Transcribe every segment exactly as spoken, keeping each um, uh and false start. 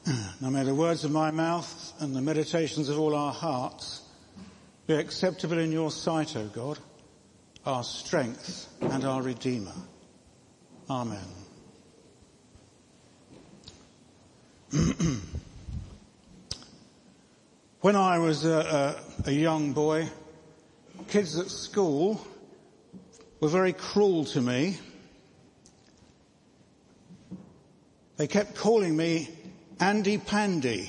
Now may the words of my mouth and the meditations of all our hearts be acceptable in your sight, O God, our strength and our Redeemer. Amen. When I was a, a, a young boy, kids at school were very cruel to me. They kept calling me Andy Pandy,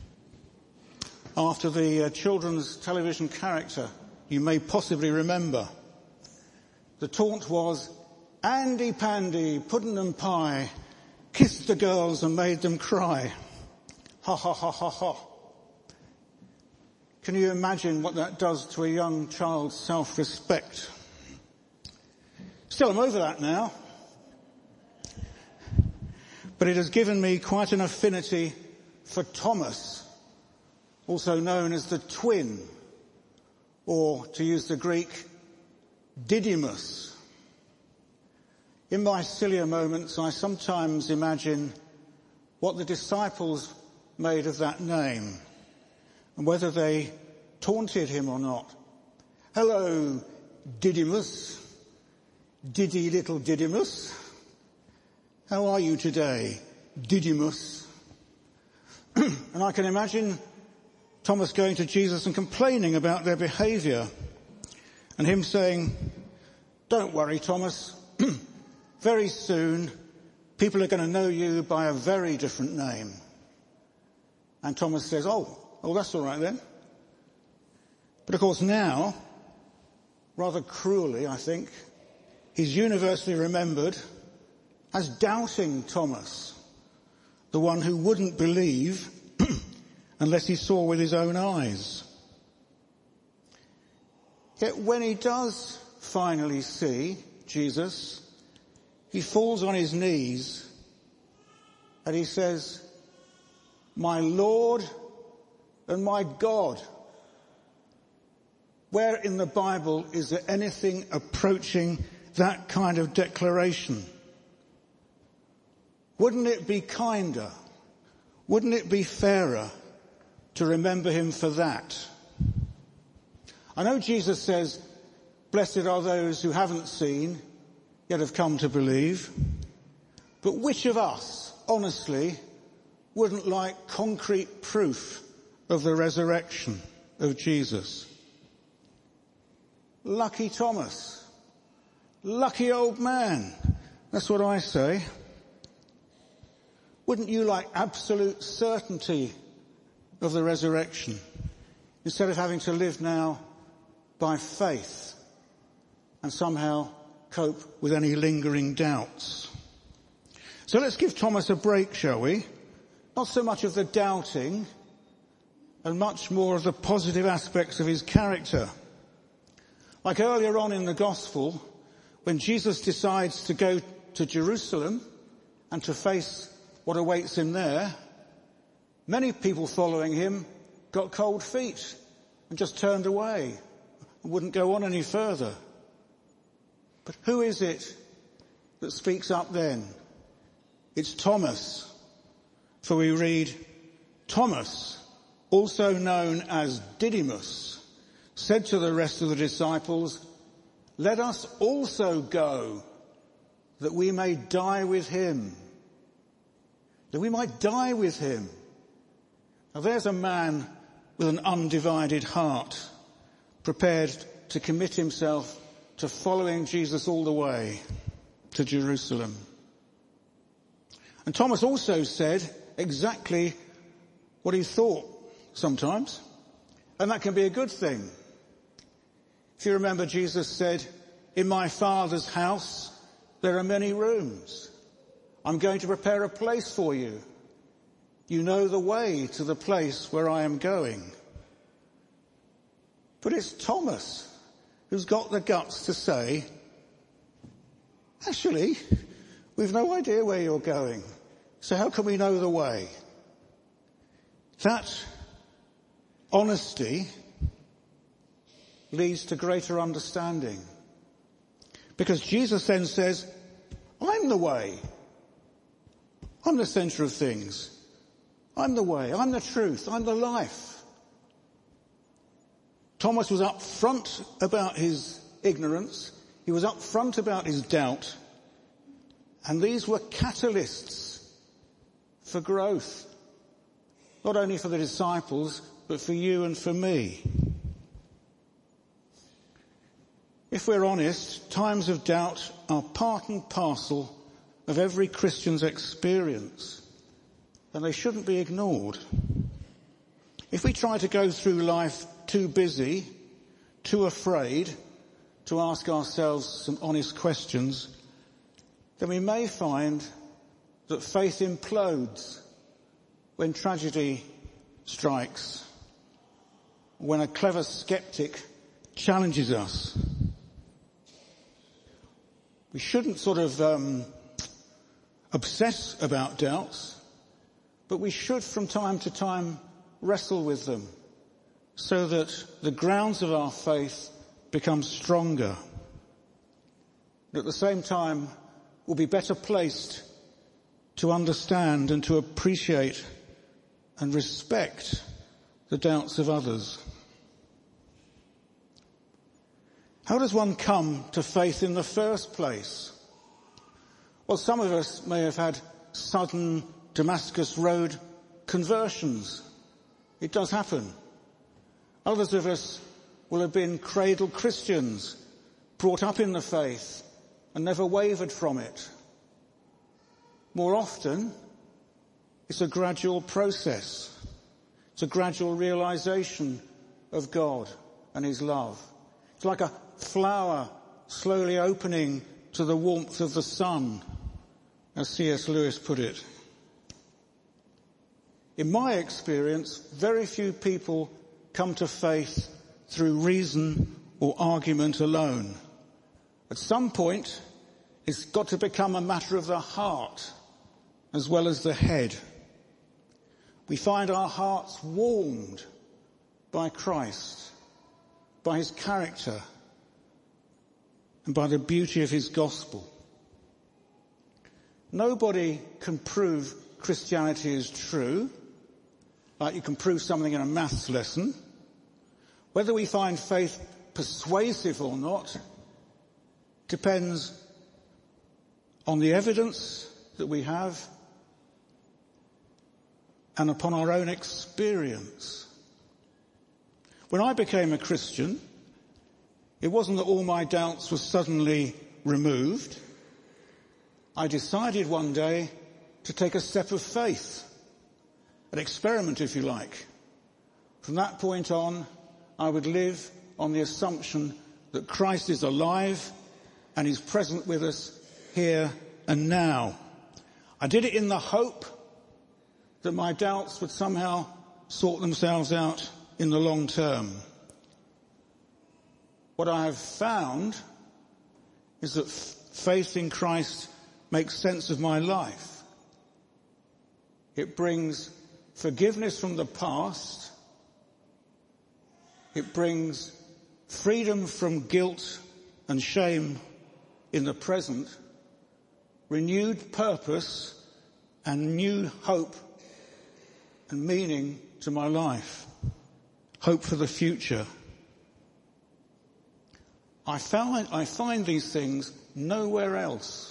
after the uh, children's television character you may possibly remember. The taunt was, Andy Pandy, puddin' and pie, kissed the girls and made them cry. Ha ha ha ha ha. Can you imagine what that does to a young child's self-respect? Still, I'm over that now. But it has given me quite an affinity for Thomas, also known as the twin, or to use the Greek, Didymus. In my sillier moments, I sometimes imagine what the disciples made of that name and whether they taunted him or not. Hello, Didymus, Diddy little Didymus. How are you today, Didymus? And I can imagine Thomas going to Jesus and complaining about their behaviour, and him saying, don't worry, Thomas, very soon people are going to know you by a very different name. And Thomas says, oh, oh, that's all right then. But of course now, rather cruelly I think, he's universally remembered as doubting Thomas, the one who wouldn't believe unless he saw with his own eyes. Yet when he does finally see Jesus, he falls on his knees and he says, my Lord and my God. Where in the Bible is there anything approaching that kind of declaration? Wouldn't it be kinder, wouldn't it be fairer to remember him for that? I know Jesus says, blessed are those who haven't seen, yet have come to believe. But which of us, honestly, wouldn't like concrete proof of the resurrection of Jesus? Lucky Thomas. Lucky old man. That's what I say. Wouldn't you like absolute certainty of the resurrection instead of having to live now by faith and somehow cope with any lingering doubts? So let's give Thomas a break, shall we? Not so much of the doubting and much more of the positive aspects of his character. Like earlier on in the Gospel, when Jesus decides to go to Jerusalem and to face what awaits him there, many people following him got cold feet and just turned away and wouldn't go on any further. But who is it that speaks up then? It's Thomas. For we read, Thomas, also known as Didymus, said to the rest of the disciples, let us also go, that we may die with him. That we might die with him. Now there's a man with an undivided heart, prepared to commit himself to following Jesus all the way to Jerusalem. And Thomas also said exactly what he thought sometimes, and that can be a good thing. If you remember, Jesus said, in my Father's house there are many rooms. I'm going to prepare a place for you. You know the way to the place where I am going. But it's Thomas who's got the guts to say, actually, we've no idea where you're going, so how can we know the way? That honesty leads to greater understanding. Because Jesus then says, I'm the way. I'm the centre of things. I'm the way, I'm the truth, I'm the life. Thomas was up front about his ignorance. He was up front about his doubt. And these were catalysts for growth. Not only for the disciples, but for you and for me. If we're honest, times of doubt are part and parcel of every Christian's experience, and they shouldn't be ignored. If we try to go through life too busy, too afraid to ask ourselves some honest questions, then we may find that faith implodes when tragedy strikes, when a clever skeptic challenges us. We shouldn't sort of um, obsess about doubts, but we should from time to time wrestle with them so that the grounds of our faith become stronger. And at the same time, we'll be better placed to understand and to appreciate and respect the doubts of others. How does one come to faith in the first place? Well, some of us may have had sudden Damascus Road conversions. It does happen. Others of us will have been cradle Christians, brought up in the faith and never wavered from it. More often, it's a gradual process. It's a gradual realization of God and his love. It's like a flower slowly opening to the warmth of the sun, as C S Lewis put it. In my experience, very few people come to faith through reason or argument alone. At some point, it's got to become a matter of the heart as well as the head. We find our hearts warmed by Christ, by his character, and by the beauty of his gospel. Nobody can prove Christianity is true, like you can prove something in a maths lesson. Whether we find faith persuasive or not depends on the evidence that we have and upon our own experience. When I became a Christian, it wasn't that all my doubts were suddenly removed. I decided one day to take a step of faith, an experiment if you like. From that point on, I would live on the assumption that Christ is alive and is present with us here and now. I did it in the hope that my doubts would somehow sort themselves out in the long term. What I have found is that faith in Christ makes sense of my life. It brings forgiveness from the past. It brings freedom from guilt and shame in the present, renewed purpose and new hope and meaning to my life, hope for the future. I find, I find these things nowhere else.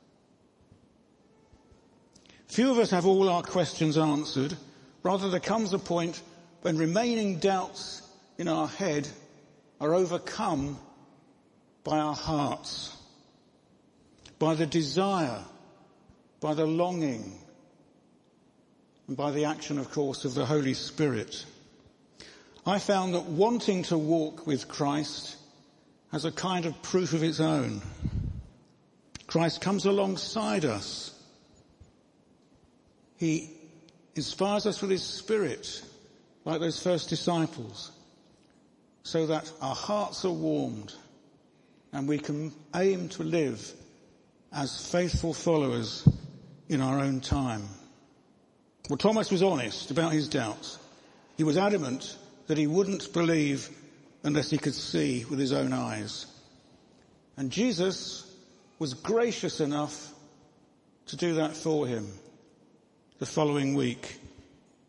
Few of us have all our questions answered. Rather, there comes a point when remaining doubts in our head are overcome by our hearts, by the desire, by the longing, and by the action, of course, of the Holy Spirit. I found that wanting to walk with Christ has a kind of proof of its own. Christ comes alongside us. He inspires us with his Spirit, like those first disciples, so that our hearts are warmed and we can aim to live as faithful followers in our own time. Well, Thomas was honest about his doubts. He was adamant that he wouldn't believe unless he could see with his own eyes. And Jesus was gracious enough to do that for him the following week.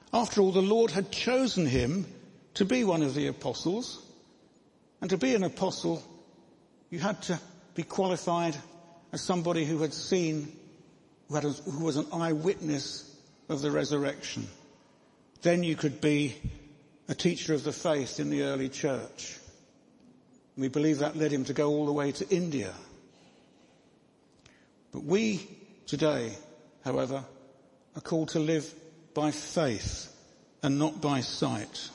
After all, the Lord had chosen him to be one of the apostles. And to be an apostle, you had to be qualified as somebody who had seen, who, had a, who was an eyewitness of the resurrection. Then you could be a teacher of the faith in the early church. And we believe that led him to go all the way to India. But we today, however, are called to live by faith and not by sight.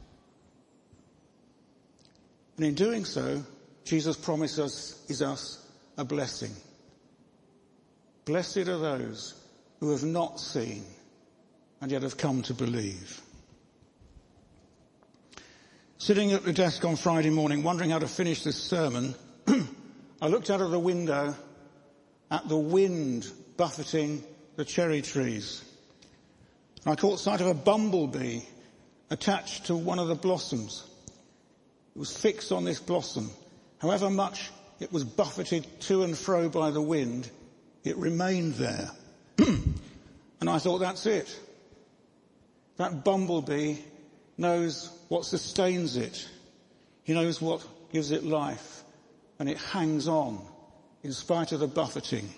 And in doing so, Jesus promises is us a blessing. Blessed are those who have not seen and yet have come to believe. Sitting at the desk on Friday morning, wondering how to finish this sermon, I looked out of the window at the wind buffeting the cherry trees. And I caught sight of a bumblebee attached to one of the blossoms. It was fixed on this blossom. However much it was buffeted to and fro by the wind, it remained there. And I thought, that's it. That bumblebee knows what sustains it. He knows what gives it life. And it hangs on in spite of the buffeting.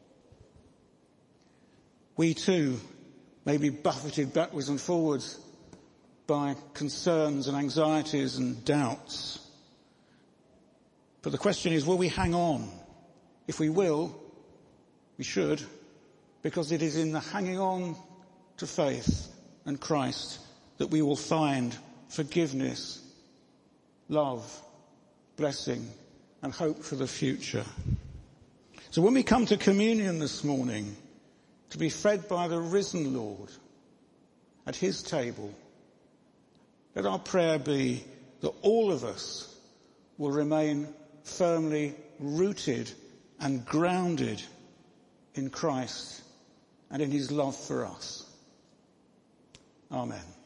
We too may be buffeted backwards and forwards by concerns and anxieties and doubts. But the question is, will we hang on? If we will, we should, because it is in the hanging on to faith and Christ that we will find forgiveness, love, blessing, and hope for the future. So when we come to communion this morning, to be fed by the risen Lord at his table, let our prayer be that all of us will remain firmly rooted and grounded in Christ and in his love for us. Amen.